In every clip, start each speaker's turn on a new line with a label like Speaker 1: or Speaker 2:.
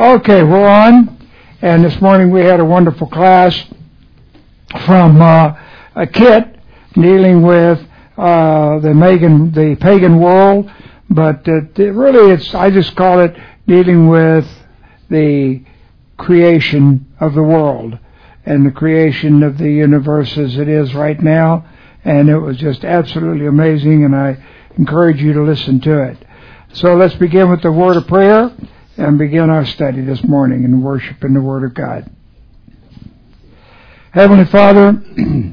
Speaker 1: Okay, we're on, and this morning we had a wonderful class from a Kit dealing with the pagan world, but I just call it dealing with the creation of the world and the creation of the universe as it is right now, and it was just absolutely amazing, and I encourage you to listen to it. So let's begin with the word of prayer and begin our study this morning in worship in the Word of God. Heavenly Father,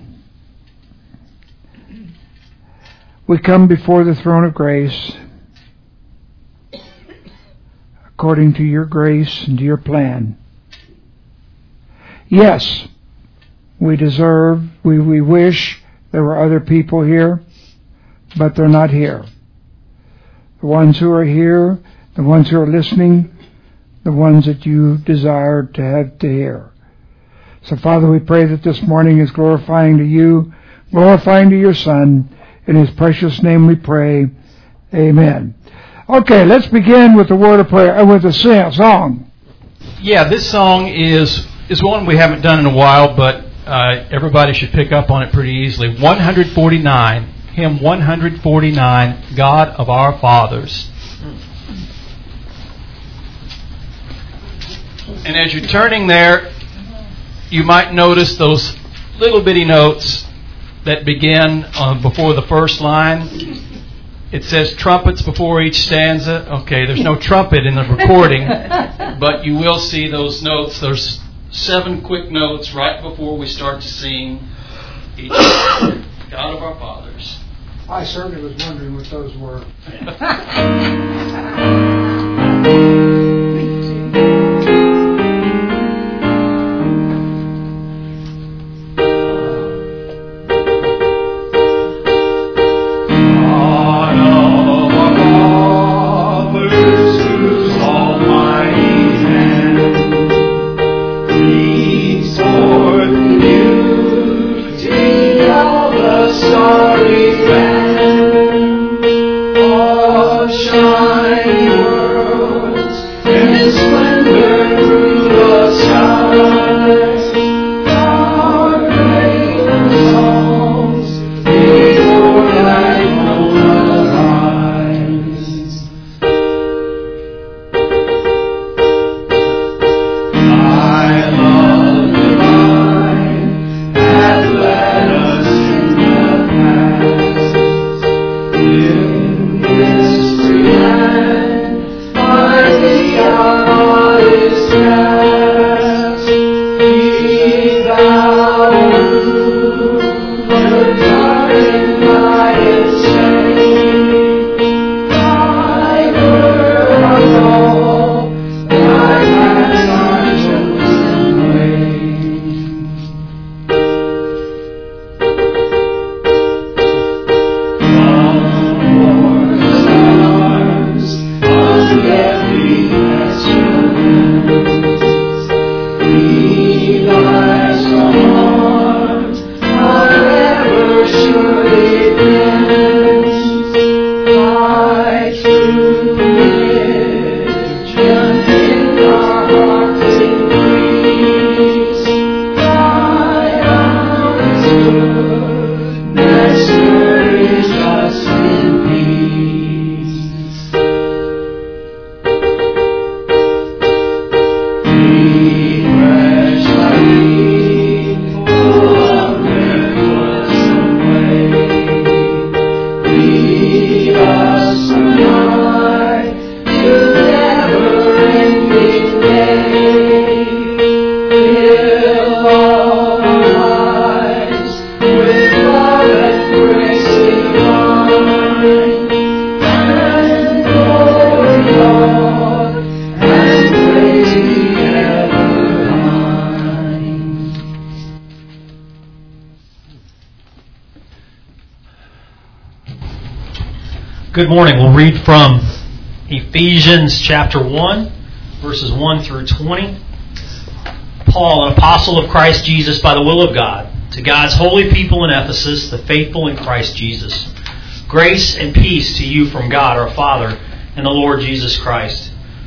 Speaker 1: we come before the throne of grace according to your grace and to your plan. Yes, we wish there were other people here, but they're not here. The ones who are here, the ones who are listening, the ones that you desire to have to hear. So, Father, we pray that this morning is glorifying to you, glorifying to your Son. In His precious name we pray. Amen. Okay, let's begin with the word of prayer, with a song.
Speaker 2: Yeah, this song is one we haven't done in a while, but everybody should pick up on it pretty easily. 149, hymn 149, God of Our Fathers. And as you're turning there, you might notice those little bitty notes that begin before the first line. It says trumpets before each stanza. Okay, there's no trumpet in the recording, but you will see those notes. There's 7 quick notes right before we start to sing each God of Our Fathers.
Speaker 1: I certainly was wondering what those were.
Speaker 2: Good morning. We'll read from Ephesians chapter 1, verses 1 through 20. Paul, an apostle of Christ Jesus by the will of God, to God's holy people in Ephesus, the faithful in Christ Jesus. Grace and peace to you from God our Father and the Lord Jesus Christ.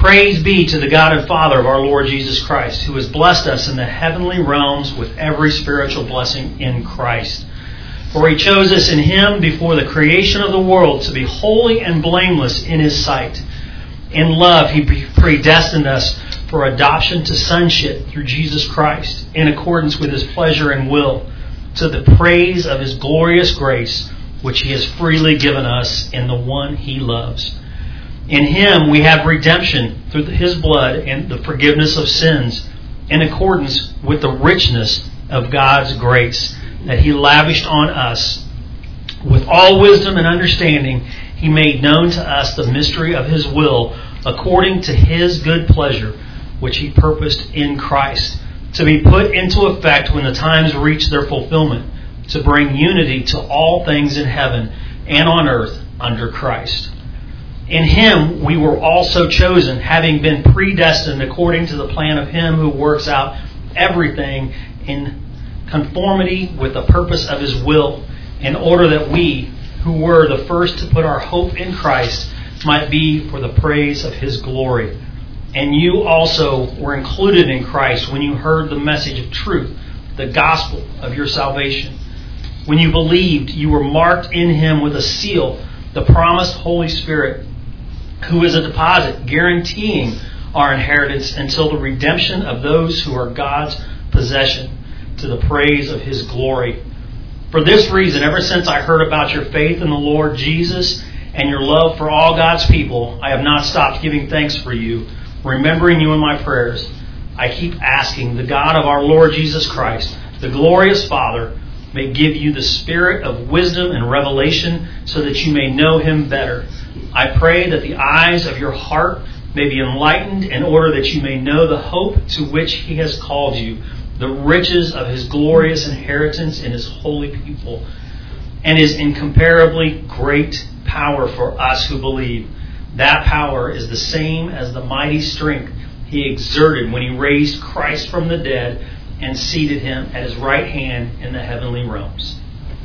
Speaker 3: Praise be to the God and Father of our Lord Jesus Christ, who has blessed us in the heavenly realms with every spiritual blessing in Christ. For He chose us in Him before the creation of the world to be holy and blameless in His sight. In love, He predestined us for adoption to sonship through Jesus Christ, in accordance with His pleasure and will, to the praise of His glorious grace, which He has freely given us in the one He loves. In Him we have redemption through His blood and the forgiveness of sins, in accordance with the richness of God's grace that He lavished on us. With all wisdom and understanding, He made known to us the mystery of His will, according to His good pleasure, which He purposed in Christ, to be put into effect when the times reach their fulfillment, to bring unity to all things in heaven and on earth under Christ. In Him we were also chosen, having been predestined according to the plan of Him who works out everything in conformity with the purpose of His will, in order that we, who were the first to put our hope in Christ, might be for the praise of His glory. And you also were included in Christ when you heard the message of truth, the gospel of your salvation. When you believed, you were marked in Him with a seal, the promised Holy Spirit, who is a deposit guaranteeing our inheritance until the redemption of those who are God's possession, to the praise of His glory. For this reason, ever since I heard about your faith in the Lord Jesus and your love for all God's people, I have not stopped giving thanks for you, remembering you in my prayers. I keep asking the God of our Lord Jesus Christ, the glorious Father, may give you the spirit of wisdom and revelation so that you may know Him better. I pray that the eyes of your heart may be enlightened in order that you may know the hope to which He has called you, the riches of His glorious inheritance in His holy people, and His incomparably great power for us who believe. That power is the same as the mighty strength He exerted when He raised Christ from the dead and seated Him at His right hand in the heavenly realms.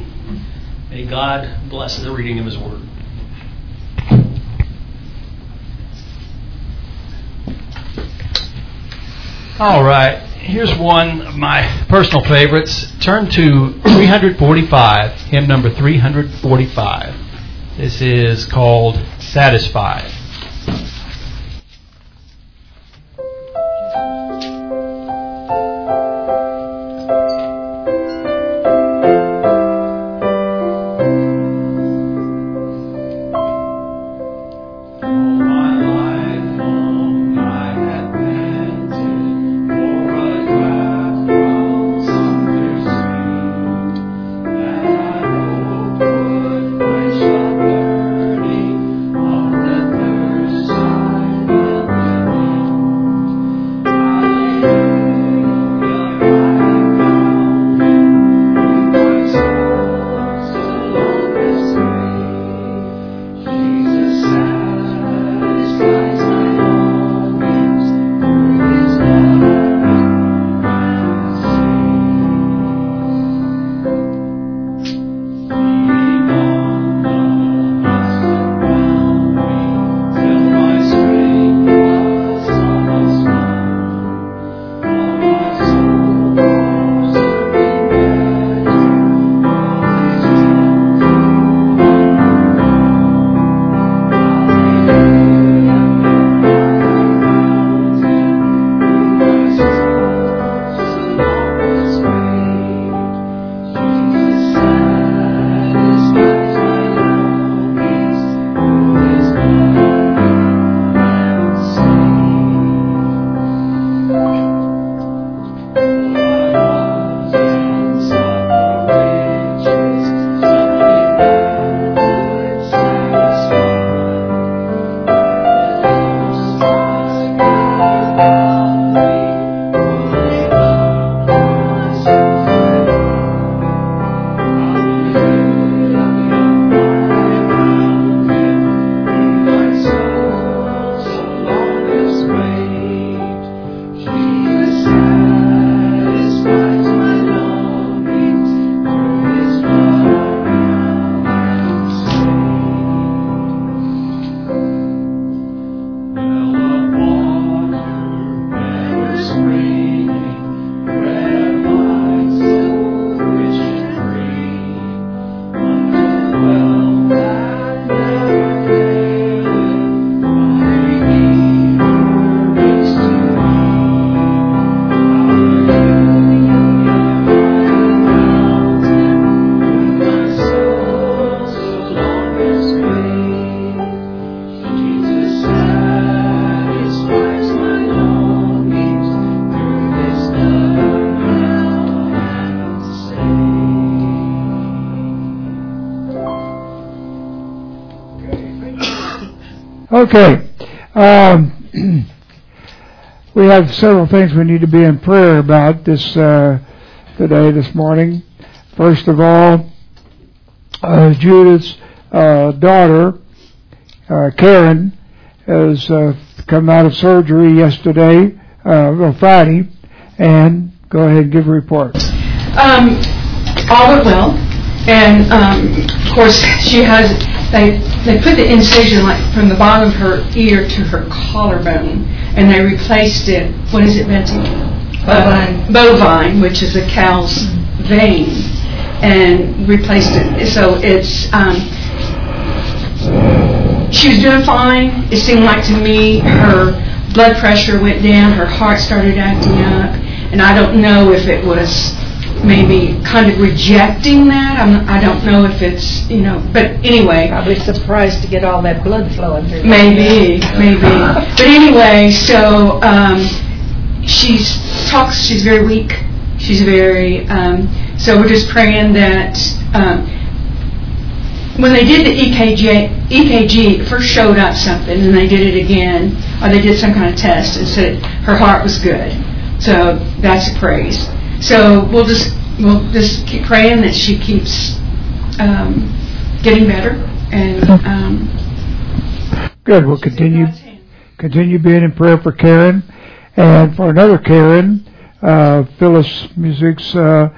Speaker 3: May God bless the reading of His word.
Speaker 2: All right, here's one of my personal favorites. Turn to 345, hymn number 345. This is called Satisfied.
Speaker 4: Thirst
Speaker 1: Okay. We have several things we need to be in prayer about this morning. First of all, Judith's daughter, Karen, has come out of surgery yesterday, Friday, and go ahead and give a report.
Speaker 4: All went well, and of course she has. They put the incision like from the bottom of her ear to her collarbone, and they replaced it. What is it, Betsy? Bovine, which is a cow's vein, and replaced it. So it's. She was doing fine. It seemed like to me her blood pressure went down, her heart started acting up, and I don't know if it was maybe kind of rejecting that. I don't know if it's, but anyway.
Speaker 5: Probably surprised to get all that blood flowing through.
Speaker 4: Maybe. But anyway, so she's very weak. She's very, so we're just praying that when they did the EKG, it first showed up something, and they did it again, or they did some kind of test and said her heart was good. So that's a praise. So we'll just keep praying that she keeps getting better, and
Speaker 1: good. We'll continue being in prayer for Karen, and for another Karen, Phyllis Music's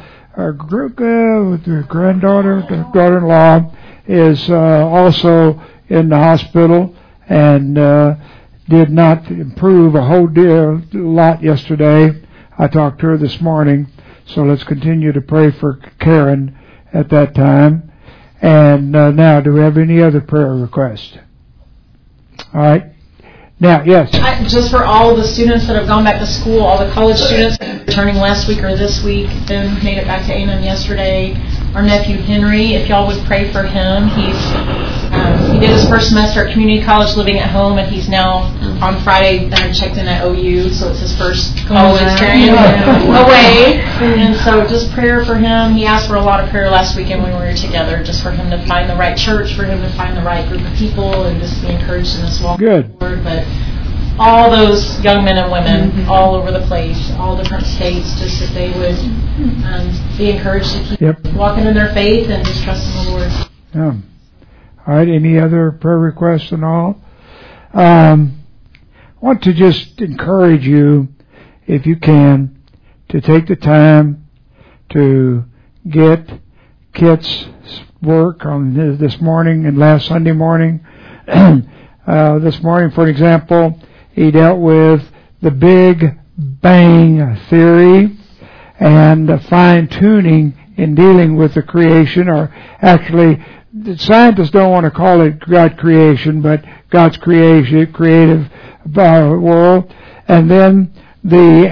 Speaker 1: daughter-in-law is also in the hospital and did not improve a whole lot yesterday. I talked to her this morning, so let's continue to pray for Karen at that time. And now, do we have any other prayer requests? All right. Now, yes.
Speaker 6: Just for all the students that have gone back to school, all the college students returning last week or this week, then made it back to A&M yesterday. Our nephew Henry, if y'all would pray for him, he did his first semester at community college living at home, and he's now on Friday checked in at OU, so it's his first college experience away. And so just prayer for him. He asked for a lot of prayer last weekend when we were together, just for him to find the right church, for him to find the right group of people, and just be encouraged in this walk forward. But all those young men and women all over the place, all different states, just that they would be encouraged to keep walking in their faith and just trusting the Lord.
Speaker 1: Yeah. All right, any other prayer requests and all? I want to just encourage you, if you can, to take the time to get Kit's work on this morning and last Sunday morning. This morning, for example, he dealt with the Big Bang Theory and fine-tuning in dealing with the creation, or actually, the scientists don't want to call it God creation, but God's creative world. And then the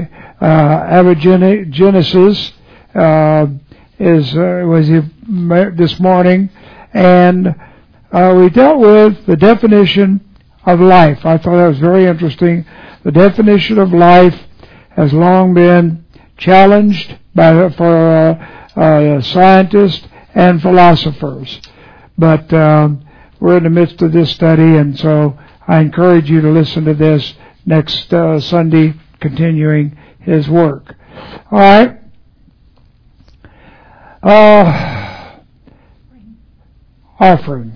Speaker 1: abiogenesis was this morning, and we dealt with the definition of life. I thought that was very interesting. The definition of life has long been challenged for scientists and philosophers. But we're in the midst of this study, and so I encourage you to listen to this next Sunday, continuing his work. All right. Offering.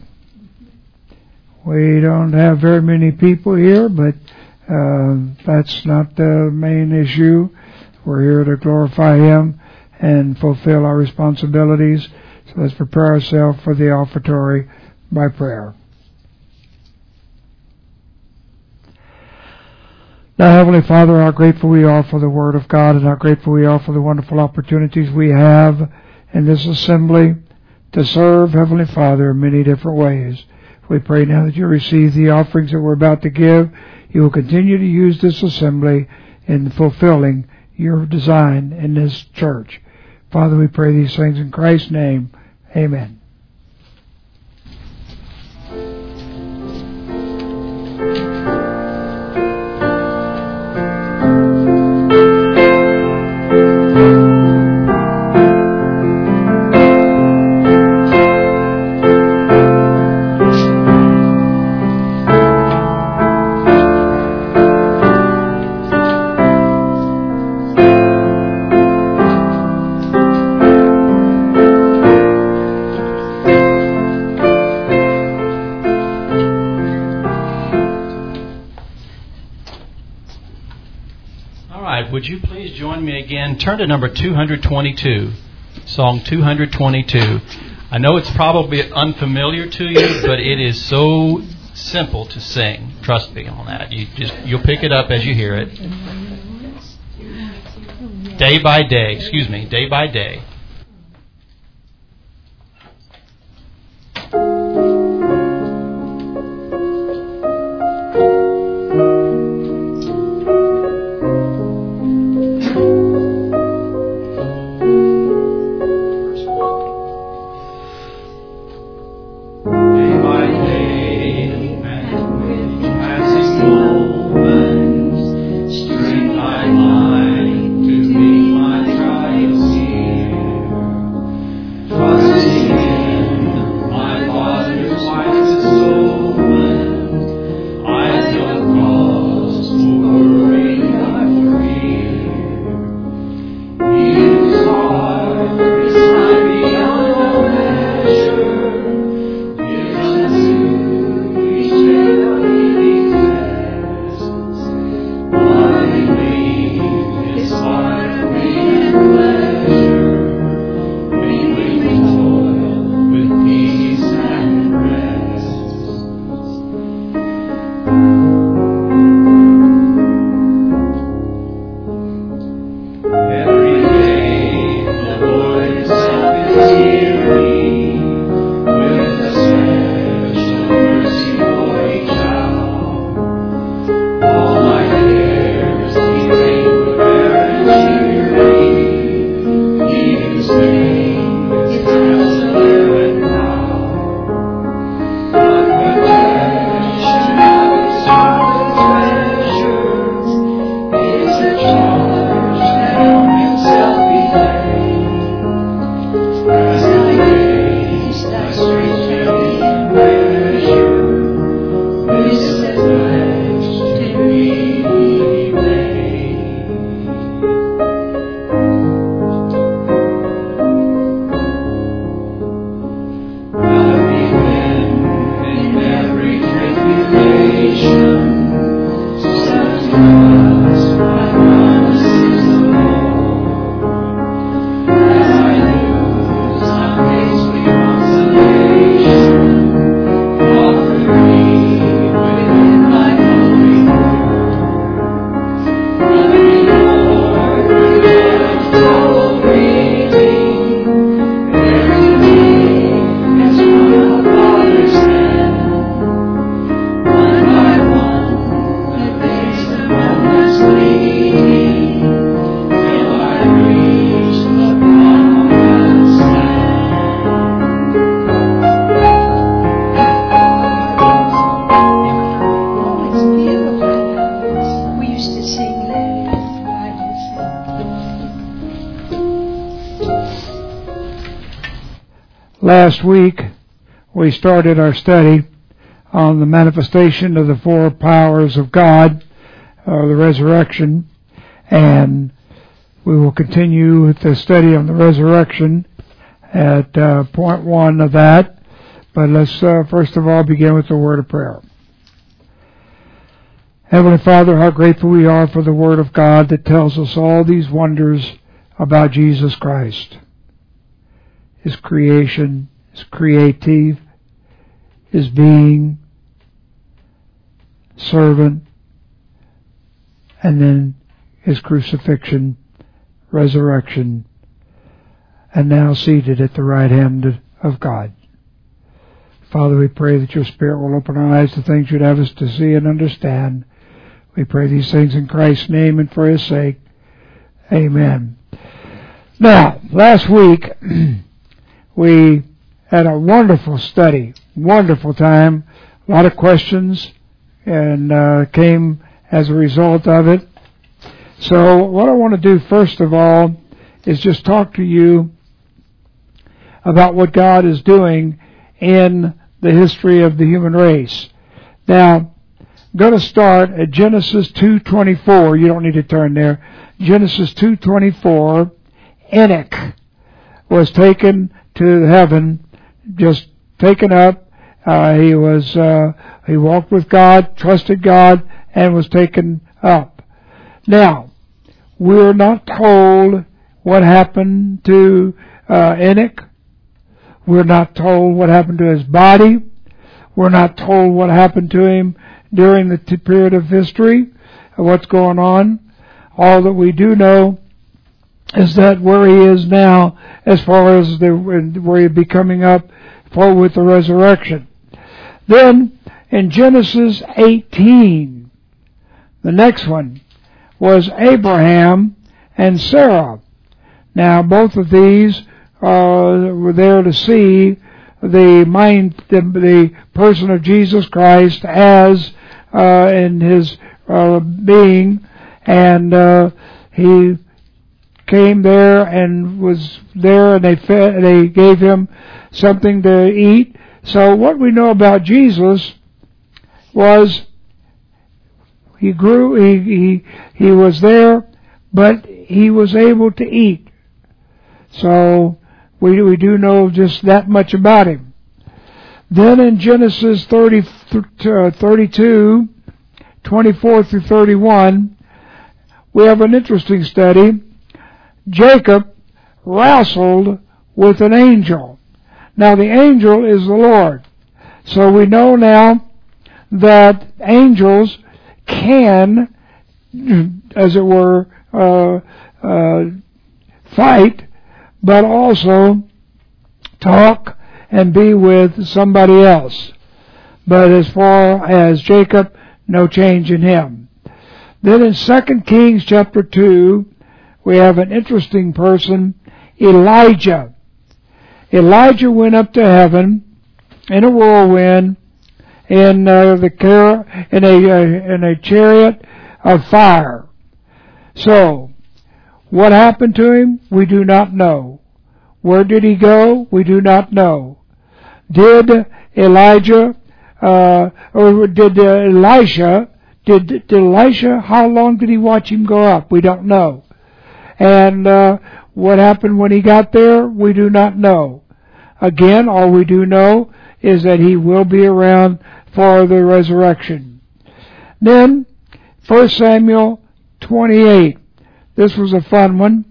Speaker 1: We don't have very many people here, but that's not the main issue. We're here to glorify Him and fulfill our responsibilities. So let's prepare ourselves for the offertory by prayer. Now, Heavenly Father, how grateful we are for the Word of God, and how grateful we are for the wonderful opportunities we have in this assembly to serve, Heavenly Father, in many different ways. We pray now that you receive the offerings that we're about to give. You will continue to use this assembly in fulfilling your design in this church. Father, we pray these things in Christ's name. Amen.
Speaker 2: All right, would you please join me again? Turn to number 222, Song 222. I know it's probably unfamiliar to you, but it is so simple to sing. Trust me on that. You'll pick it up as you hear it. Day by day, day by day.
Speaker 1: Last week, we started our study on the manifestation of the four powers of God, the resurrection, and we will continue with the study on the resurrection at point 1 of that. But let's first of all begin with the word of prayer. Heavenly Father, how grateful we are for the Word of God that tells us all these wonders about Jesus Christ. His creation, His creative, His being, servant, and then His crucifixion, resurrection, and now seated at the right hand of God. Father, we pray that your Spirit will open our eyes to things you'd have us to see and understand. We pray these things in Christ's name and for His sake. Amen. Now, last week, we had a wonderful study, wonderful time, a lot of questions, and came as a result of it. So what I want to do first of all is just talk to you about what God is doing in the history of the human race. Now, I'm going to start at Genesis 2:24. You don't need to turn there. Genesis 2:24. Enoch was taken to heaven, just taken up. He walked with God, trusted God, and was taken up. Now, we're not told what happened to Enoch. We're not told what happened to his body. We're not told what happened to him during the period of history, what's going on. All that we do know is that where he is now, as far as where he'll be coming up for with the resurrection. Then, in Genesis 18, the next one was Abraham and Sarah. Now, both of these were there to see the person of Jesus Christ as in his being, and he came there and was there, and they gave him something to eat. So what we know about Jesus was he grew, he was there, but he was able to eat. So we do know just that much about him. Then in Genesis 32, 24 through 31, we have an interesting study. Jacob wrestled with an angel. Now the angel is the Lord. So we know now that angels can, as it were, fight, but also talk and be with somebody else. But as far as Jacob, no change in him. Then in 2 Kings chapter 2, we have an interesting person, Elijah. Elijah went up to heaven in a whirlwind in a chariot of fire. So, what happened to him? We do not know. Where did he go? We do not know. Did Elisha, how long did he watch him go up? We don't know. And what happened when he got there? We do not know. Again, all we do know is that he will be around for the resurrection. Then, 1 Samuel 28. This was a fun one.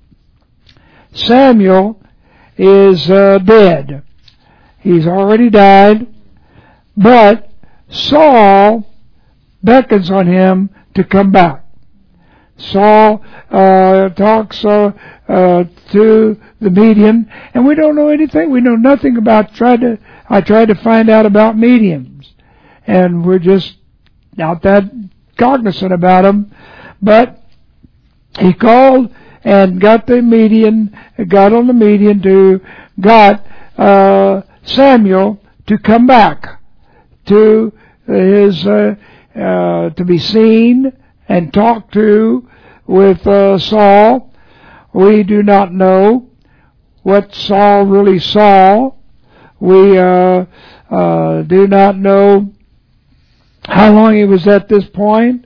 Speaker 1: Samuel is dead. He's already died, but Saul beckons on him to come back. Saul talks to the medium, and we don't know anything. We know nothing about. I tried to find out about mediums, and we're just not that cognizant about them. But he called and got on the median got Samuel to come back to his to be seen and talked to with Saul. We do not know what Saul really saw. We do not know how long he was at this point.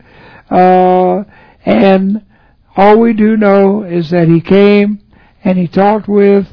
Speaker 1: And all we do know is that he came and he talked with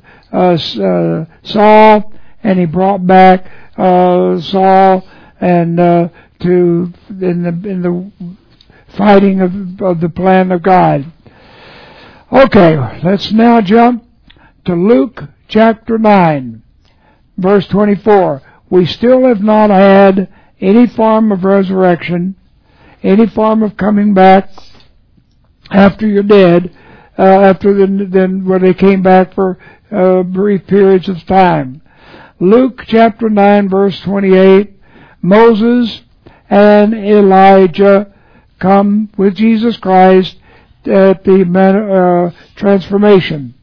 Speaker 1: Saul, and he brought back Saul and in the fighting of the plan of God. Okay, let's now jump to Luke chapter 9, verse 24. We still have not had any form of resurrection, any form of coming back after you're dead, then where they came back for brief periods of time. Luke chapter 9, verse 28, Moses and Elijah come with Jesus Christ at the transformation.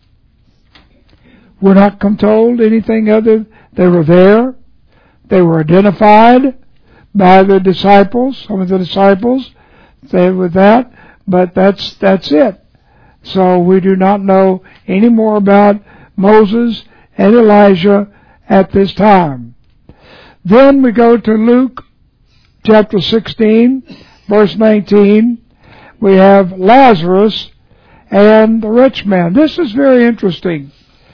Speaker 1: We're not told anything other. They were there. They were identified by the disciples, some of the disciples. They were that, but that's it. So we do not know any more about Moses and Elijah at this time. Then we go to Luke chapter 16, verse 19. We have Lazarus and the rich man. This is very interesting.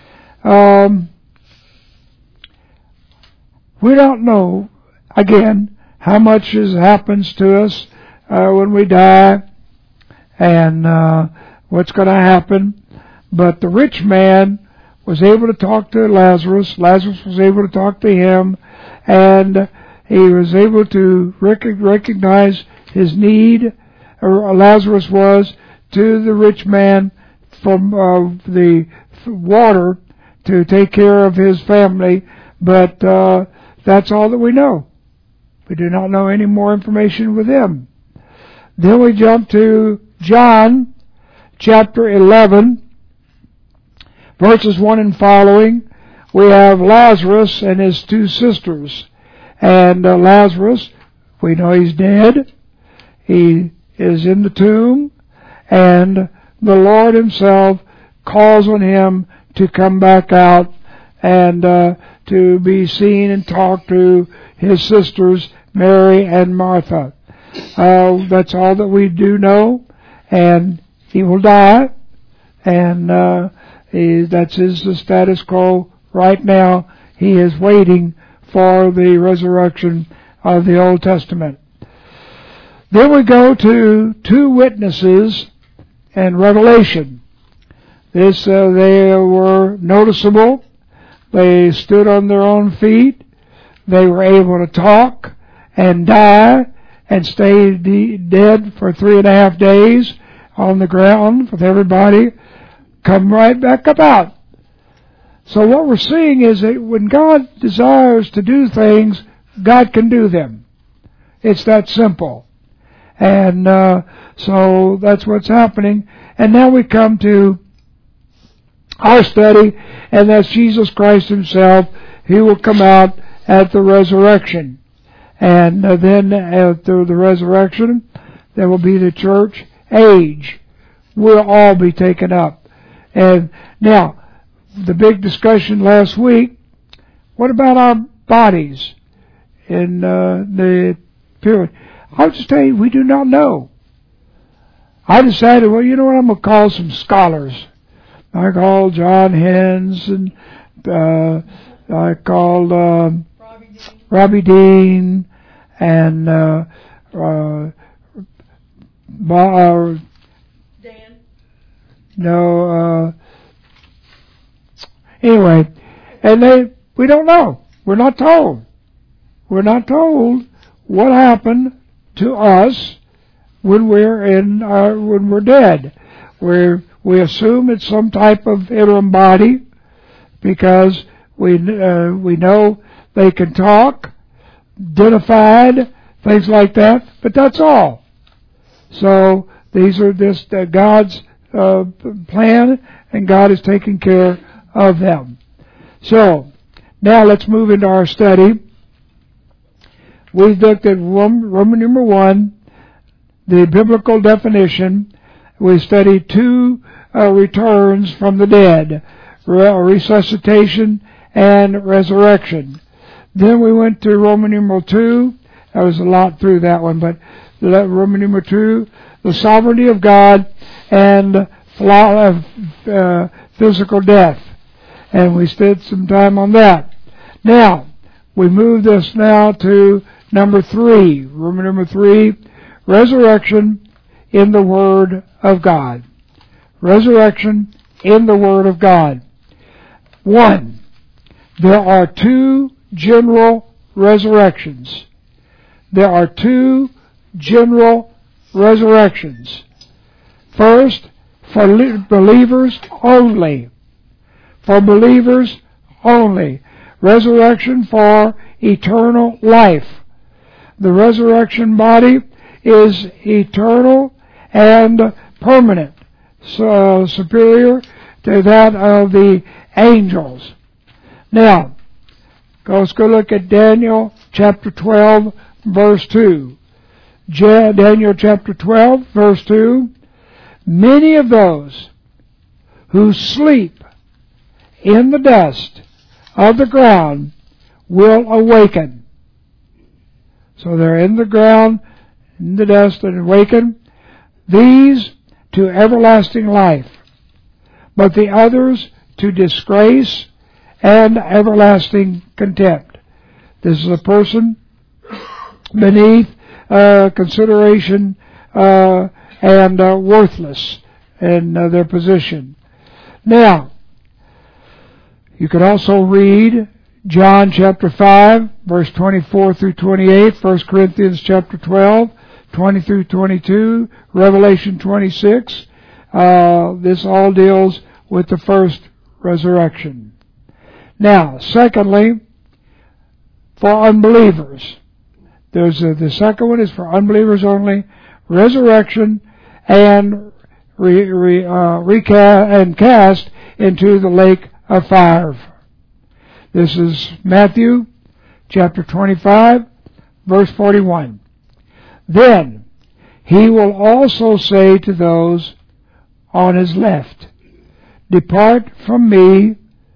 Speaker 1: We don't know, again, how much happens to us when we die, and what's going to happen. But the rich man was able to talk to Lazarus. Lazarus was able to talk to him, and he was able to recognize his need, or Lazarus was, to the rich man from the water to take care of his family. But that's all that we know. We do not know any more information with him. Then we jump to John chapter 11, verses 1 and following. We have Lazarus and his two sisters. And Lazarus, we know he's dead. He is in the tomb. And the Lord himself calls on him to come back out and to be seen and talk to his sisters, Mary and Martha. That's all that we do know. And he will die. And that's the status quo right now. He is waiting for the resurrection of the Old Testament. Then we go to two witnesses in Revelation. They were noticeable. They stood on their own feet. They were able to talk and die and stay dead for 3.5 days on the ground with everybody. Come right back about. So what we're seeing is that when God desires to do things, God can do them. It's that simple. And so that's what's happening. And now we come to our study, and that's Jesus Christ himself. He will come out at the resurrection. And then after the resurrection, there will be the church age. We'll all be taken up. And now, the big discussion last week, what about our bodies in the period? I'll just tell you, we do not know. I decided, well, you know what, I'm going to call some scholars. I called John Hens, and I called Robbie Dean, and Dan. No, anyway, and we don't know. We're not told. We're not told what happened to us when we're dead. We assume it's some type of interim body because we know they can talk, identified, things like that, but that's all. So these are just God's plan, and God is taking care of them. So now let's move into our study. We've looked at Roman number 1, the biblical definition. We studied 2 returns from the dead, resuscitation and resurrection. Then we went to Roman numeral 2. There was a lot through that one, but Roman numeral 2, the sovereignty of God and physical death. And we spent some time on that. Now, we move this now to number 3, Roman number 3, resurrection in the Word of God. Resurrection in the Word of God. 1, there are 2 general resurrections. There are 2 general resurrections. First, for believers only. For believers only. Resurrection for eternal life. The resurrection body is eternal and permanent, so superior to that of the angels. Now, let's go look at Daniel chapter 12, verse 2. Daniel chapter 12, verse 2. Many of those who sleep in the dust of the ground will awaken. So they're in the ground, in the dust, and awaken. These to everlasting life, but the others to disgrace and everlasting contempt. This is a person beneath consideration and worthless in their position. Now, you could also read John chapter 5, verse 24 through 28, 1 Corinthians chapter 12, 20 through 22, Revelation 26. This all deals with the first resurrection. Now, secondly, for unbelievers. The second one is for unbelievers only, resurrection and cast into the lake of fire. This is Matthew chapter 25, verse 41. Then he will also say to those on his left, depart from me.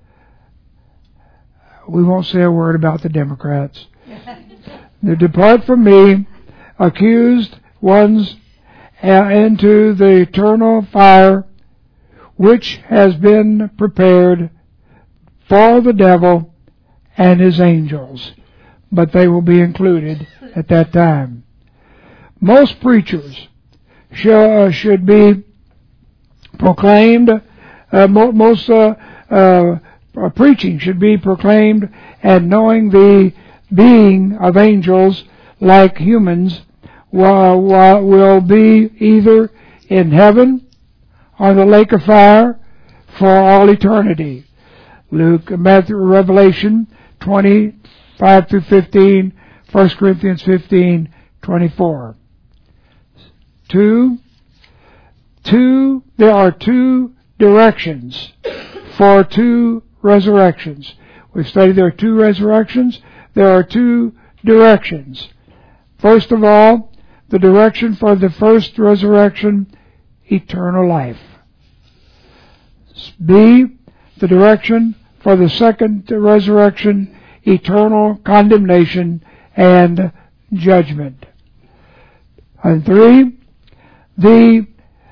Speaker 1: We won't say a word about the Democrats. Depart from me, accused ones, into the eternal fire, which has been prepared for the devil and his angels. But they will be included at that time. Most preachers should be proclaimed, preaching should be proclaimed, and knowing the being of angels like humans will be either in heaven or the lake of fire for all eternity. Matthew, Revelation 20:5 through 15, 1 Corinthians 15:24. There are two directions for two resurrections. We've studied there are two resurrections. There are two directions. First of all, the direction for the first resurrection, eternal life. B, the direction for the second resurrection, eternal condemnation and judgment. And 3, the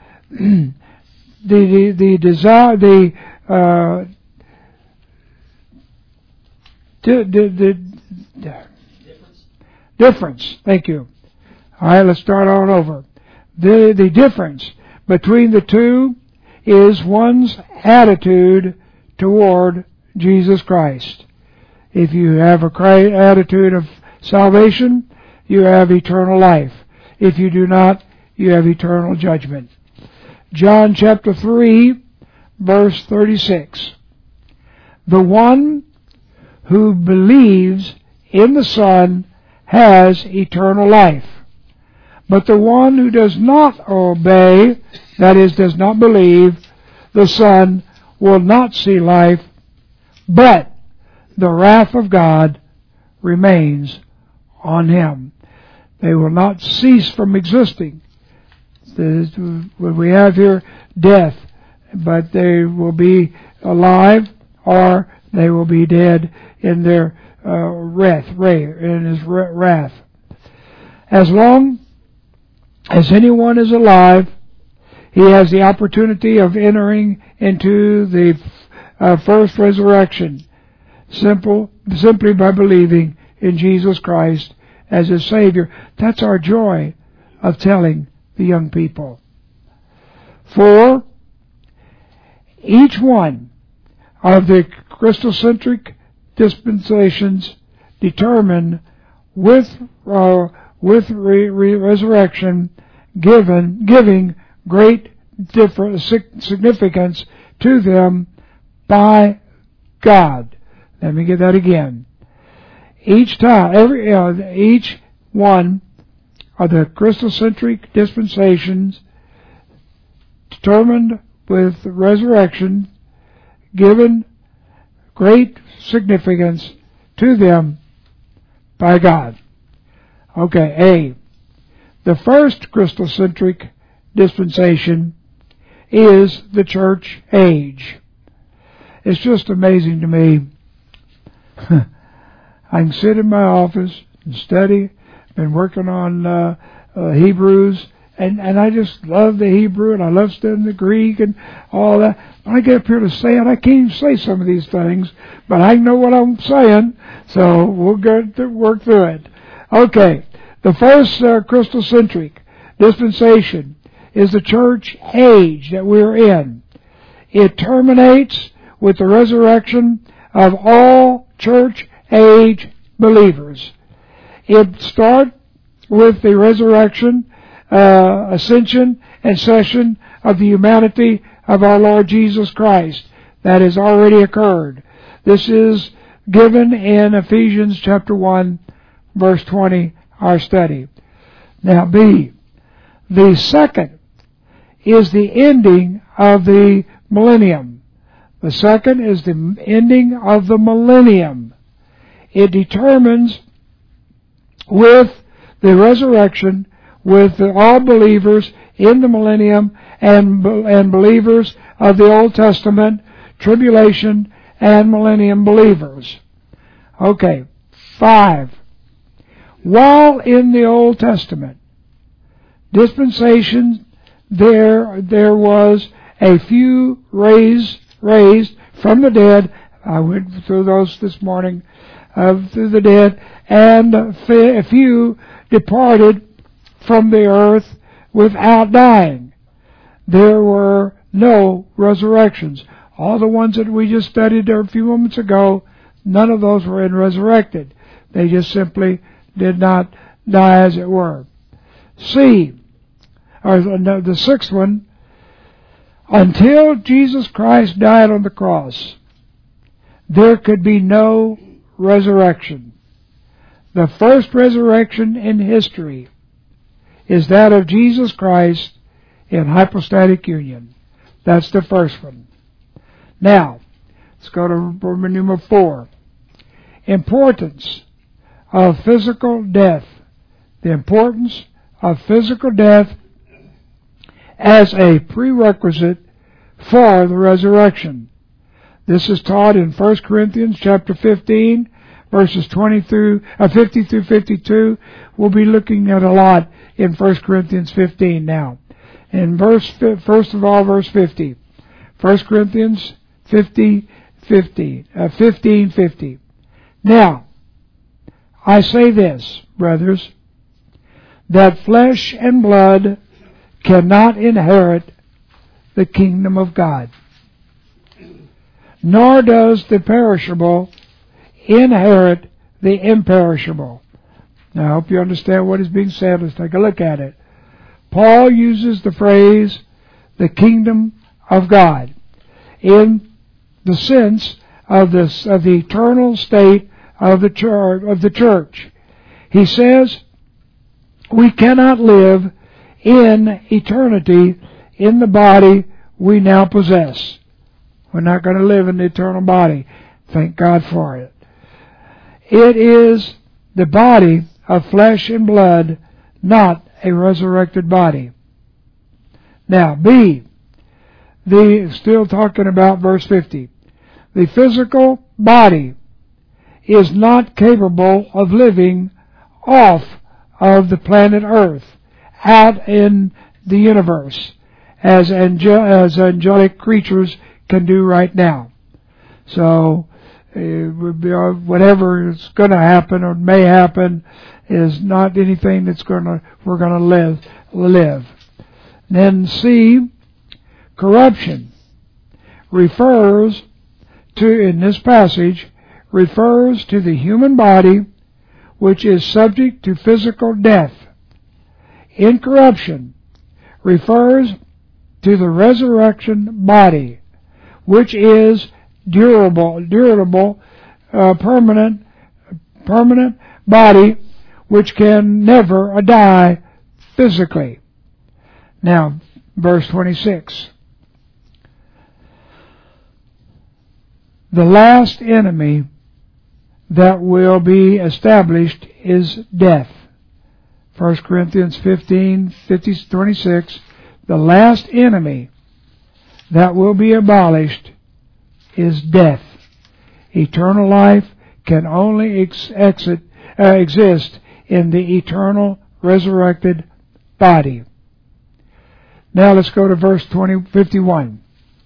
Speaker 1: difference. Thank you. All right, let's start on over. The difference between the two is one's attitude toward Jesus Christ. If you have a attitude of salvation, you have eternal life. If you do not, you have eternal judgment. John chapter 3, verse 36. The one who believes in the Son has eternal life. But the one who does not obey, that is, does not believe the Son, will not see life, but the wrath of God remains on him. They will not cease from existing. What we have here, death, but they will be alive or they will be dead in their in his wrath. As long as anyone is alive, he has the opportunity of entering into the first resurrection, simply by believing in Jesus Christ as his Savior. That's our joy of telling the young people. 4, each one of the Christocentric dispensations determine with resurrection giving great significance to them by God. Let me get that again. Each one of the Christocentric dispensations determined with resurrection, given great significance to them by God. Okay, A. The first Christocentric dispensation is the church age. It's just amazing to me. I can sit in my office and study. Been working on Hebrews, and I just love the Hebrew, and I love studying the Greek and all that. When I get up here to say it, I can't even say some of these things, but I know what I'm saying, so we'll get to work through it. Okay, the first Christocentric dispensation is the church age that we're in. It terminates with the resurrection of all church age believers. It starts with the resurrection, ascension, and session of the humanity of our Lord Jesus Christ. That has already occurred. This is given in Ephesians chapter 1, verse 20, our study. Now B, the second is the ending of the millennium. The second is the ending of the millennium. It determines with the resurrection, with all believers in the millennium and believers of the Old Testament, tribulation, and millennium believers. Okay, 5. While in the Old Testament dispensation, there was a few raised from the dead. I went through those this morning, through the dead, and a few departed from the earth without dying. There were no resurrections. All the ones that we just studied there a few moments ago, none of those were resurrected. They just simply did not die, as it were. C, or the sixth one, until Jesus Christ died on the cross, there could be no resurrection. The first resurrection in history is that of Jesus Christ in hypostatic union. That's the first one. Now, let's go to Roman numeral 4. Importance of physical death. The importance of physical death as a prerequisite for the resurrection. This is taught in 1 Corinthians chapter 15, verses 50 through 52. We'll be looking at a lot in 1 Corinthians 15 now. In first of all, verse 50. 1 Corinthians 15:50. Now, I say this, brothers, that flesh and blood cannot inherit the kingdom of God, nor does the perishable inherit the imperishable. Now, I hope you understand what is being said. Let's take a look at it. Paul uses the phrase, the kingdom of God, in the sense of the eternal state of the church. He says, we cannot live in eternity in the body we now possess. We're not going to live in the eternal body. Thank God for it. It is the body of flesh and blood, not a resurrected body. Now, B, still talking about verse 50. The physical body is not capable of living off of the planet Earth, out in the universe, as angelic creatures can do right now. So, whatever is going to happen or may happen is not anything we're going to live. Then C, corruption refers to, in this passage, refers to the human body which is subject to physical death. Incorruption refers to the resurrection body, which is durable, permanent body, which can never die physically. Now, verse 26. The last enemy that will be established is death. 1 Corinthians 15:26. The last enemy that will be abolished is death. Eternal life can only exist in the eternal resurrected body. Now let's go to verse 51.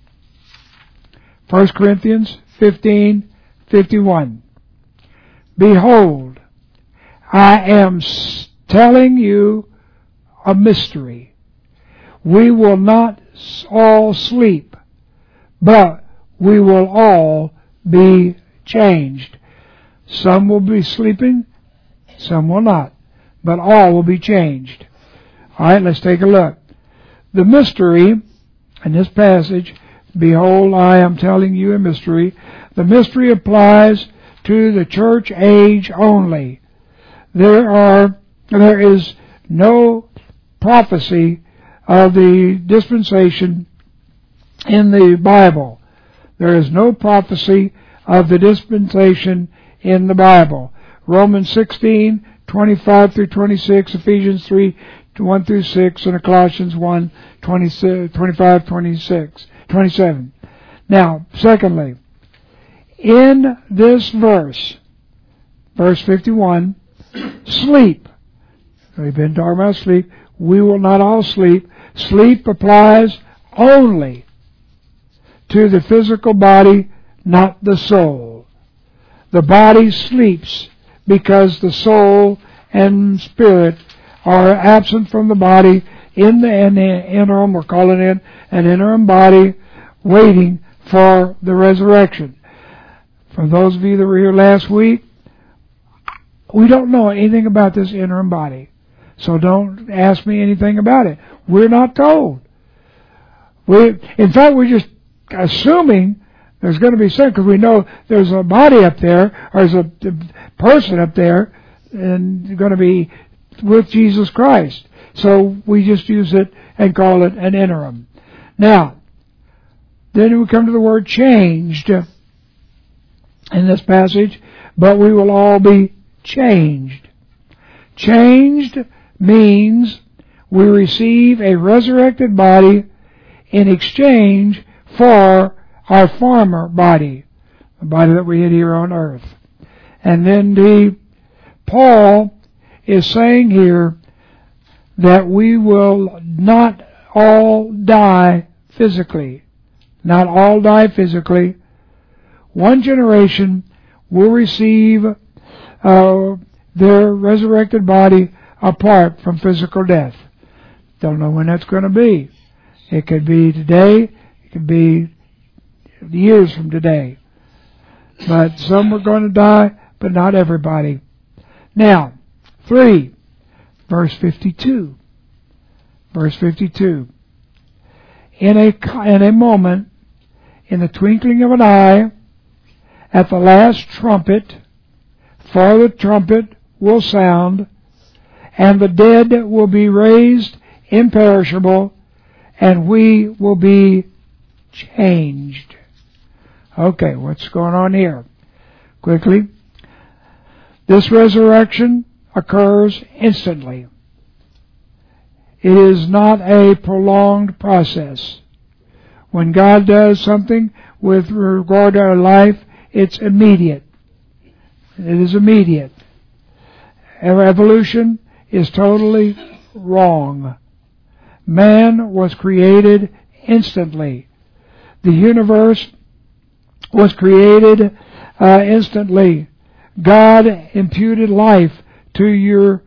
Speaker 1: 1 Corinthians 15:51. Behold, I am telling you a mystery. we will not all sleep, but we will all be changed. Some will be sleeping, some will not, but all will be changed. All right, let's take a look. The mystery in this passage, behold, I am telling you a mystery. The mystery applies to the church age only. There is no prophecy of the dispensation in the Bible. There is no prophecy of the dispensation in the Bible. Romans 16, 25 through 26, Ephesians 3, 1 through 6, and Colossians 1, 25, 26, 27. Now, secondly, in this verse 51, sleep. We've been talking about sleep. We will not all sleep. Sleep applies only to the physical body, not the soul. The body sleeps because the soul and spirit are absent from the body in the interim. We're calling it an interim body, waiting for the resurrection. For those of you that were here last week, we don't know anything about this interim body. So don't ask me anything about it. We're not told. In fact, we're just assuming there's going to be something, because we know there's a body up there, or there's a person up there, and going to be with Jesus Christ. So we just use it and call it an interim. Now, then we come to the word changed in this passage, but we will all be changed. Changed means we receive a resurrected body in exchange for our former body, the body that we had here on earth. And then Paul is saying here that we will not all die physically. Not all die physically. One generation will receive their resurrected body apart from physical death. Don't know when that's going to be. It could be today. It could be years from today. But some are going to die, but not everybody. Now, 3, verse 52. Verse 52. In a moment, in the twinkling of an eye, at the last trumpet, for the trumpet will sound, and the dead will be raised imperishable, and we will be changed. Okay, what's going on here? Quickly. This resurrection occurs instantly. It is not a prolonged process. When God does something with regard to our life, it's immediate. It is immediate. Evolution is totally wrong. Man was created instantly. The universe was created instantly. God imputed life to your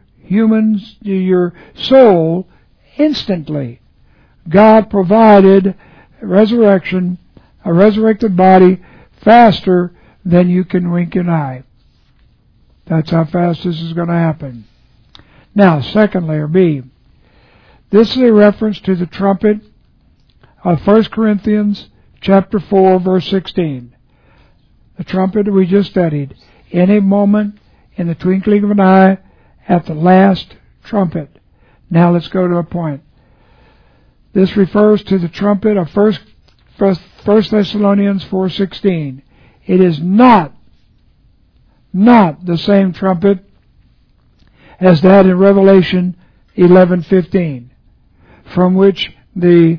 Speaker 1: soul instantly. God provided resurrection, a resurrected body, faster than you can wink an eye. That's how fast this is going to happen. Now, secondly, or B, this is a reference to the trumpet of 1 Corinthians chapter 4, verse 16. The trumpet that we just studied. In a moment, in the twinkling of an eye, at the last trumpet. Now let's go to a point. This refers to the trumpet of 1 Thessalonians 4:16. It is not the same trumpet as that in Revelation 11:15, from which the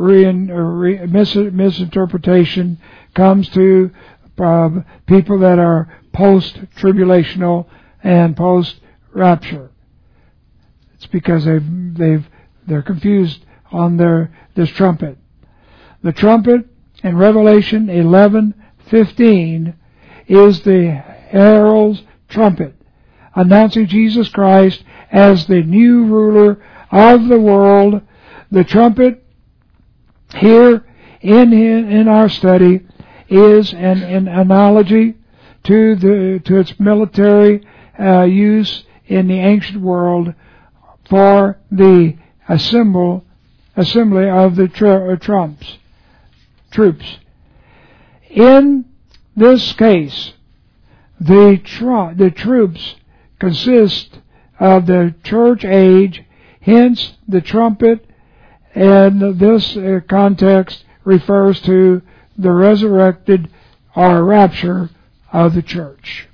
Speaker 1: misinterpretation comes to people that are post-tribulational and post-rapture. It's because they're confused on this trumpet. The trumpet in Revelation 11:15 is the herald's trumpet, announcing Jesus Christ as the new ruler of the world, The trumpet here in our study is an analogy to its military use in the ancient world for the assembly of the troops. In this case, the troops consist of the church age, hence the trumpet, and this context refers to the resurrected or rapture of the church.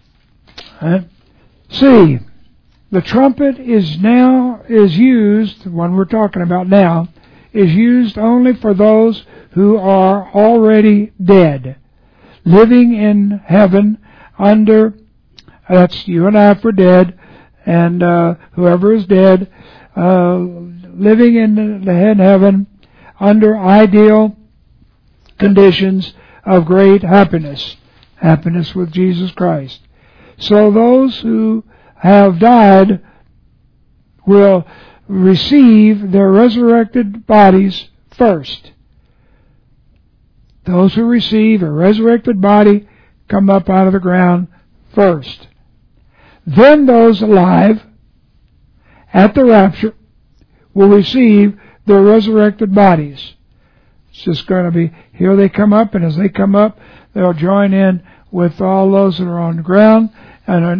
Speaker 1: C. The trumpet is used, when we're talking about now, is used only for those who are already dead, living in heaven under, that's you and I if we're dead, and whoever is dead, living in heaven under ideal conditions of great happiness with Jesus Christ. So those who have died will receive their resurrected bodies first. Those who receive a resurrected body come up out of the ground first. Then those alive at the rapture will receive their resurrected bodies. It's just going to be, here they come up, and as they come up, they'll join in with all those that are on the ground, and on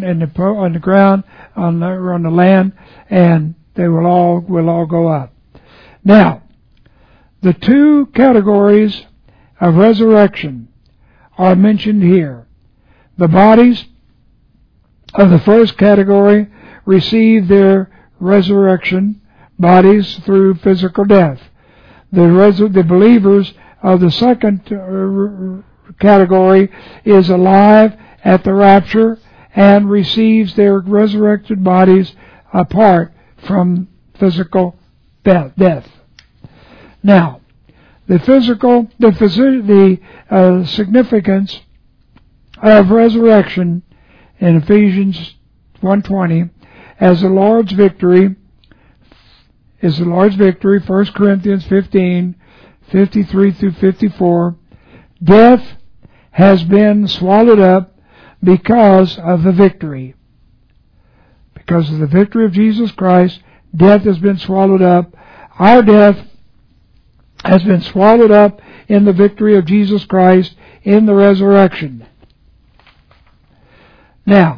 Speaker 1: the land, and they will all go up. Now, the two categories of resurrection are mentioned here. The bodies of the first category receive their resurrection bodies through physical death. The believers of the second category is alive at the rapture and receives their resurrected bodies apart from physical death. Now, the significance of resurrection in Ephesians 1:20 as the Lord's victory is the Lord's victory. 1 Corinthians 15:53 through 54. Death has been swallowed up because of the victory. Because of the victory of Jesus Christ, death has been swallowed up. Our death has been swallowed up in the victory of Jesus Christ in the resurrection. Now,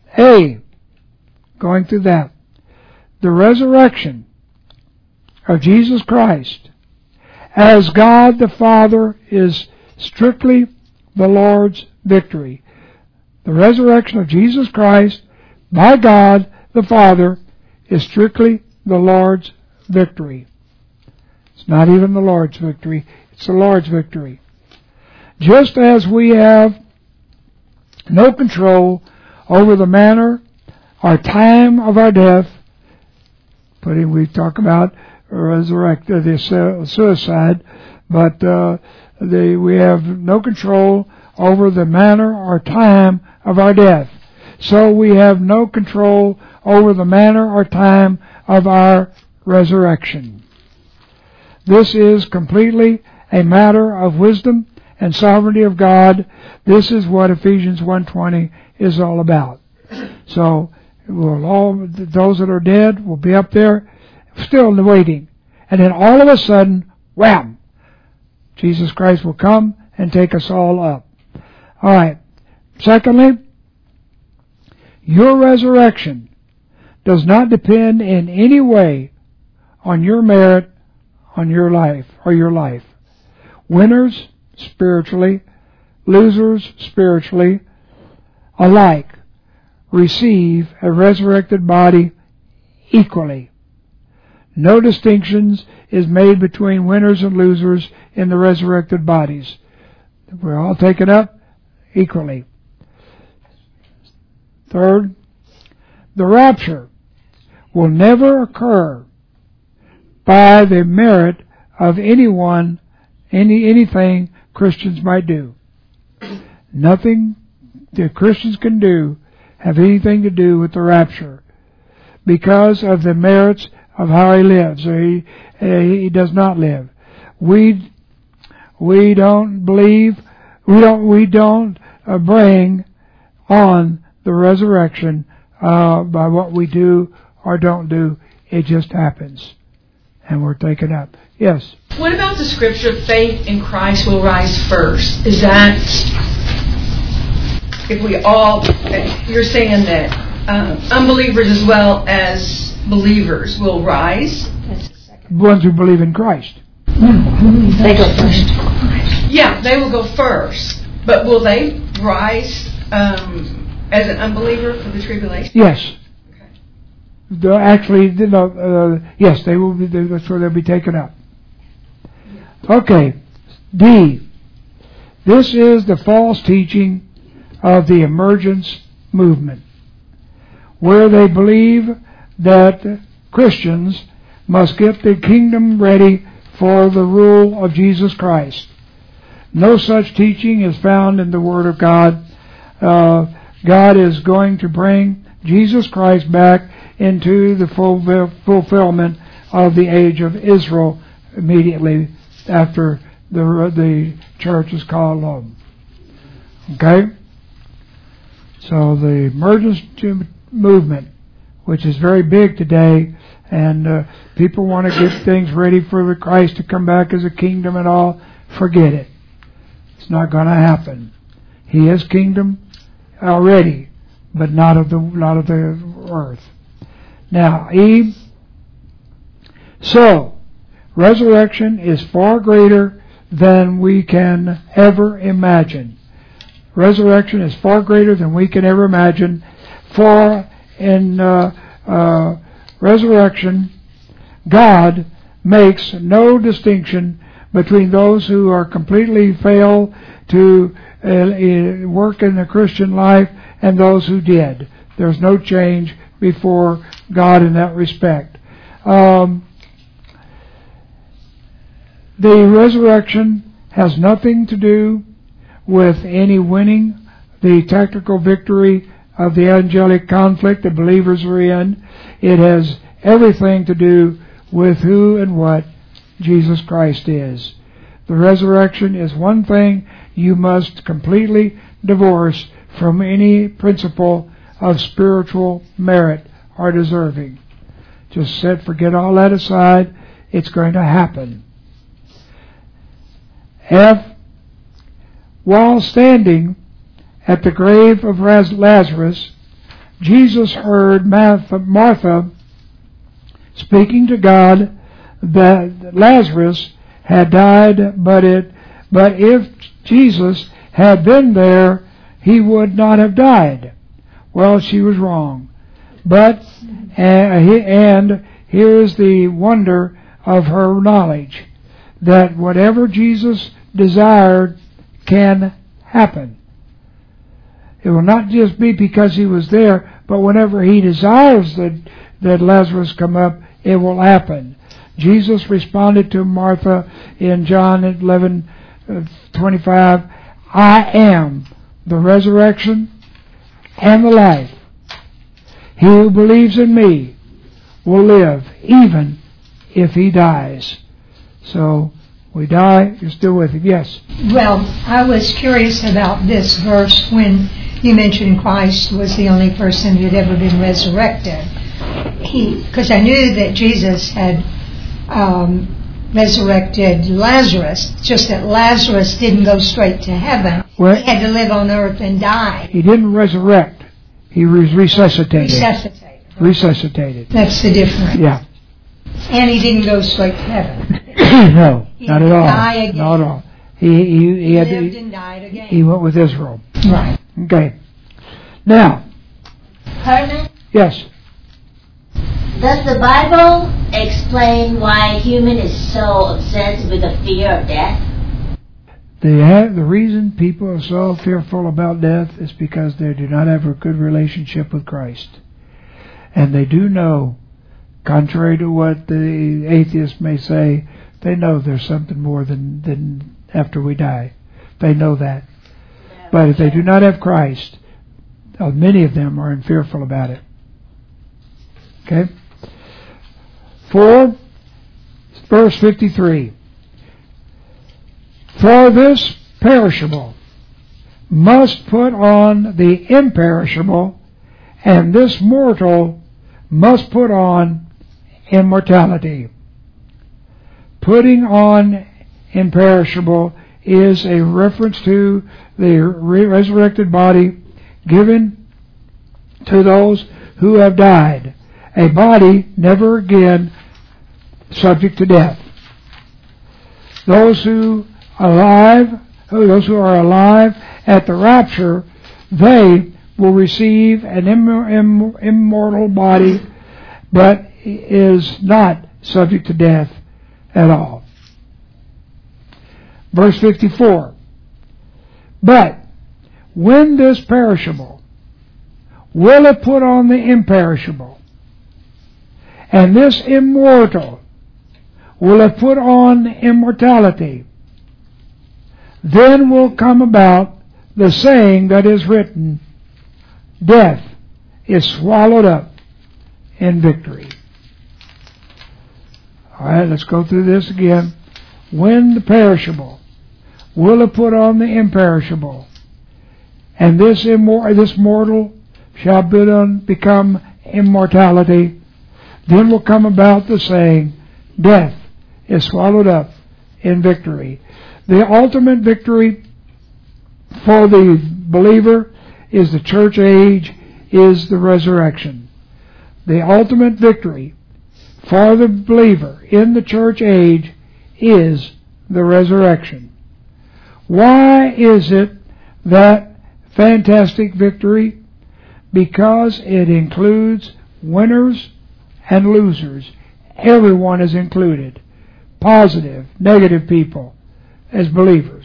Speaker 1: going through that, the resurrection of Jesus Christ as God the Father is strictly the Lord's victory. The resurrection of Jesus Christ by God the Father is strictly the Lord's victory. It's not even the Lord's victory, it's the Lord's victory. Just as we have no control over the manner or time of our death, we talk about suicide, but we have no control over the manner or time of our death. So we have no control over the manner or time of our resurrection. This is completely a matter of wisdom and sovereignty of God. This is what Ephesians 1:20 is all about. So those that are dead will be up there still waiting. And then all of a sudden, wham! Jesus Christ will come and take us all up. All right. Secondly, your resurrection does not depend in any way on your merit, on your life, or your life. Winners spiritually, losers spiritually, alike receive a resurrected body equally. No distinctions is made between winners and losers in the resurrected bodies. We're all taken up equally. Third, the rapture will never occur by the merit of anything Christians might do. Nothing that Christians can do have anything to do with the rapture, because of the merits of how he lives or he does not live. We don't believe, we don't bring on the resurrection by what we do or don't do. It just happens, and we're taken up. Yes.
Speaker 4: What about the scripture, faith in Christ will rise first? Is that, if we all, you're saying that unbelievers as well as believers will rise?
Speaker 1: Ones who believe in Christ.
Speaker 5: They go first.
Speaker 1: Yeah,
Speaker 4: they will go first. But will they rise as an unbeliever for the tribulation?
Speaker 1: Yes. Yes, they will be. That's where they'll be taken up. Okay. D. This is the false teaching of the emergence movement, where they believe that Christians must get the kingdom ready for the rule of Jesus Christ. No such teaching is found in the Word of God. God is going to bring Jesus Christ back into the fulfillment of the age of Israel immediately after the church is called home. Okay? So the emergence movement, which is very big today, and people want to get things ready for the Christ to come back as a kingdom and all, forget it. It's not going to happen. He is kingdom already, but not of the earth. Now, Eve. So, resurrection is far greater than we can ever imagine. Resurrection is far greater than we can ever imagine. For in resurrection, God makes no distinction between those who are completely fail to work in the Christian life and those who did. There's no change before God in that respect. The resurrection has nothing to do with any winning the tactical victory of the angelic conflict the believers are in. It has everything to do with who and what Jesus Christ is. The resurrection is one thing you must completely divorce from any principle of spiritual merit or deserving. Just forget all that aside. It's going to happen. F. While standing at the grave of Lazarus, Jesus heard Martha speaking to God that Lazarus had died, but if Jesus had been there, he would not have died. Well, she was wrong. And here is the wonder of her knowledge, that whatever Jesus desired can happen. It will not just be because he was there, but whenever he desires that Lazarus come up, it will happen. Jesus responded to Martha in John 11:25, I am the resurrection and the life. He who believes in me will live even if he dies. So, we die, you're still with him. Yes?
Speaker 5: Well, I was curious about this verse when you mentioned Christ was the only person who had ever been resurrected. Because I knew that Jesus had resurrected Lazarus, just that Lazarus didn't go straight to heaven. Well, he had to live on earth and die.
Speaker 1: He didn't resurrect. He was resuscitated.
Speaker 5: That's the difference.
Speaker 1: Yeah.
Speaker 5: And he didn't go straight to heaven.
Speaker 1: No, not at all.
Speaker 5: Die again.
Speaker 1: Not at all. He
Speaker 5: lived and died again.
Speaker 1: He went with Israel.
Speaker 5: Right.
Speaker 1: Okay. Now.
Speaker 7: Herman?
Speaker 1: Yes.
Speaker 7: Does the Bible explain why human is so obsessed with the fear of death?
Speaker 1: The reason people are so fearful about death is because they do not have a good relationship with Christ. And they do know, contrary to what the atheists may say, they know there's something more than after we die. They know that. But if they do not have Christ, many of them are fearful about it. Okay? 4, verse 53. For this perishable must put on the imperishable, and this mortal must put on immortality. Putting on imperishable is a reference to the resurrected body given to those who have died, a body never again subject to death. Those who are alive at the rapture, they will receive an immortal body, but is not subject to death at all. Verse 54. But when this perishable will have put on the imperishable, and this immortal will have put on immortality, then will come about the saying that is written, death is swallowed up in victory. All right, let's go through this again. When the perishable will have put on the imperishable, and this mortal shall become immortality, then will come about the saying, death is swallowed up in victory. The ultimate victory for the believer is the church age, is the resurrection. The ultimate victory for the believer in the church age is the resurrection. Why is it that fantastic victory? Because it includes winners and losers. Everyone is included. Positive, negative people as believers.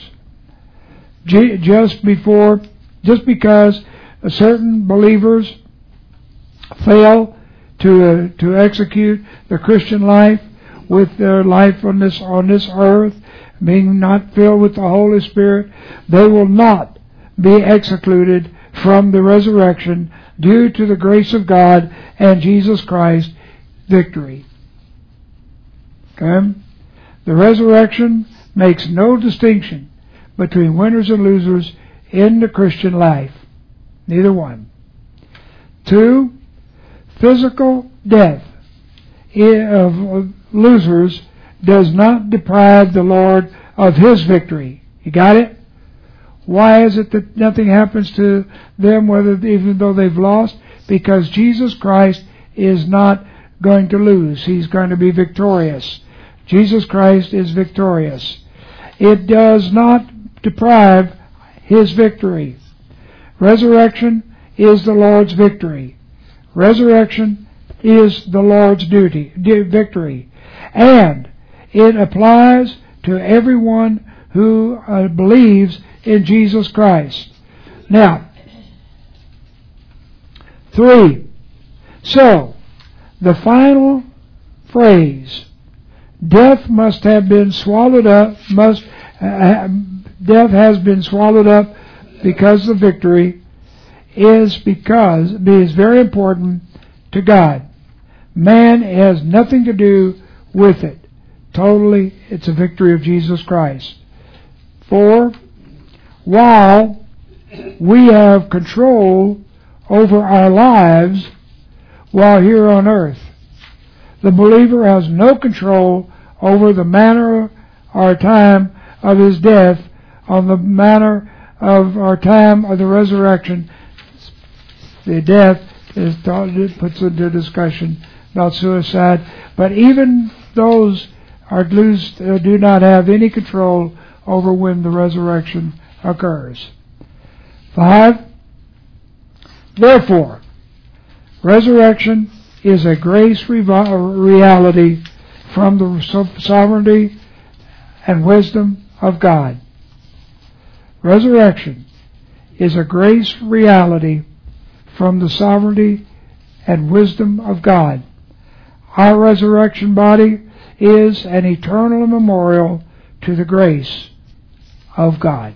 Speaker 1: Just because certain believers fail to execute the Christian life with their life on this earth, being not filled with the Holy Spirit, they will not be excluded from the resurrection due to the grace of God and Jesus Christ's victory. Okay? The resurrection makes no distinction between winners and losers in the Christian life. Neither one. 2, physical death of losers does not deprive the Lord of His victory. You got it? Why is it that nothing happens to them even though they've lost? Because Jesus Christ is not going to lose. He's going to be victorious. Jesus Christ is victorious. It does not deprive His victory. Resurrection is the Lord's victory. Resurrection is the Lord's victory. And it applies to everyone who believes in Jesus Christ. Now, 3. So, the final phrase, death must have been swallowed up, death has been swallowed up because of victory, is very important to God. Man has nothing to do with it. Totally, it's a victory of Jesus Christ. 4, while we have control over our lives while here on earth, the believer has no control over the manner or time of his death, on the manner of our time of the resurrection. The death puts into discussion about suicide, but even those do not have any control over when the resurrection occurs. 5. Therefore, resurrection is a grace reality from the sovereignty and wisdom of God. Resurrection is a grace reality from the sovereignty and wisdom of God. Our resurrection body is an eternal memorial to the grace of God.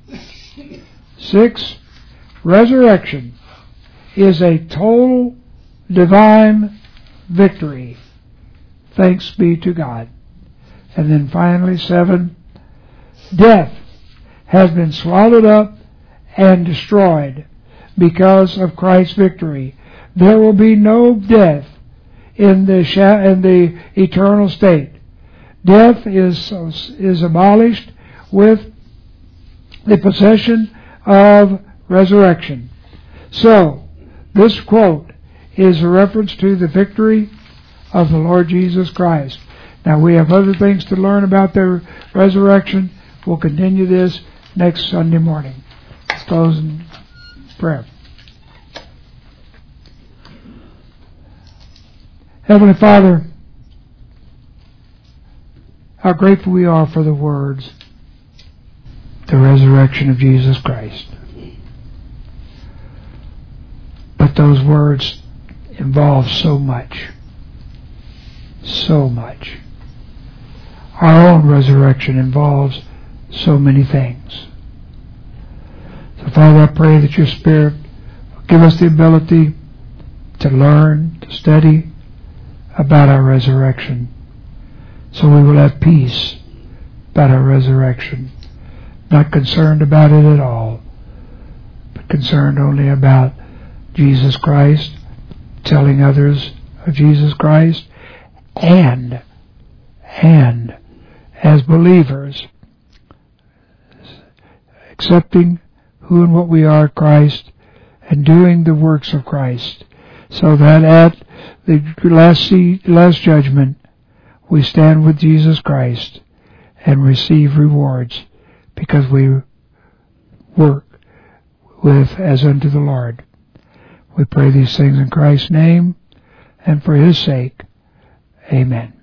Speaker 1: 6. Resurrection is a total divine victory Thanks be to God. And then finally, 7, death has been swallowed up and destroyed because of Christ's victory. There will be no death in the eternal state. Death is abolished with the possession of resurrection. So, this quote is a reference to the victory of the Lord Jesus Christ. Now, we have other things to learn about the resurrection. We'll continue this next Sunday morning. Let's close in prayer. Heavenly Father, how grateful we are for the words, the resurrection of Jesus Christ. But those words involve so much. So much. Our own resurrection involves so many things. So Father, I pray that your Spirit will give us the ability to learn, to study about our resurrection, so we will have peace about our resurrection, not concerned about it at all, but concerned only about Jesus Christ, telling others of Jesus Christ, and as believers, accepting who and what we are in Christ and doing the works of Christ, so that at the last judgment we stand with Jesus Christ and receive rewards because we work with as unto the Lord. We pray these things in Christ's name and for His sake. Amen.